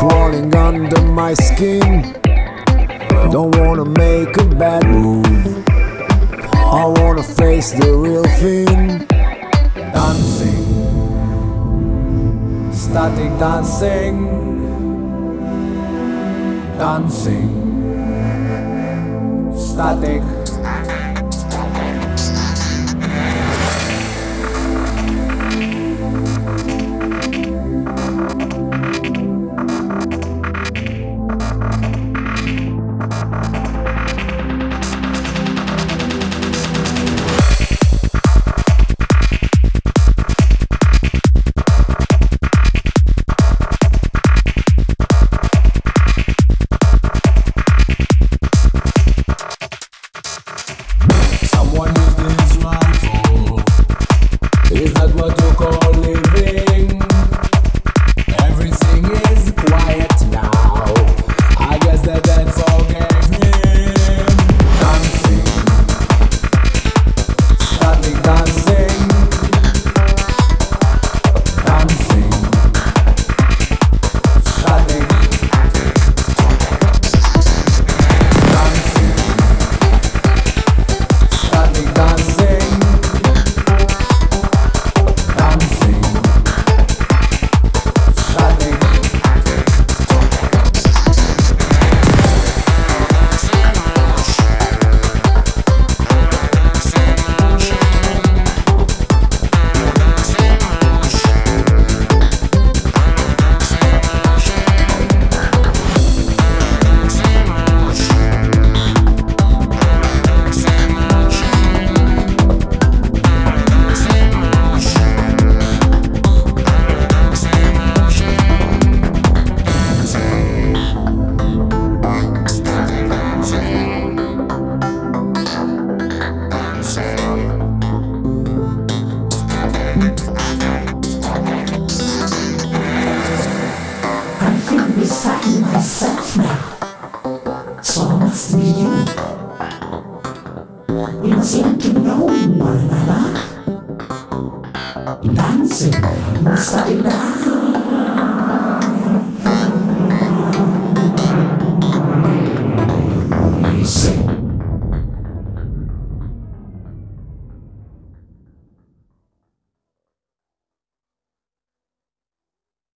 crawling under my skin. Don't wanna make a bad move, I wanna face the real thing. Dancing, static dancing, dancing, static. Is that what you call living? Everything is quiet now. I guess the dead forgave him. Dancing, static dancing, dancing, static, dancing, static dancing. I feel beside myself now, so must be you. We must learn to know one another. Dancing, study dance.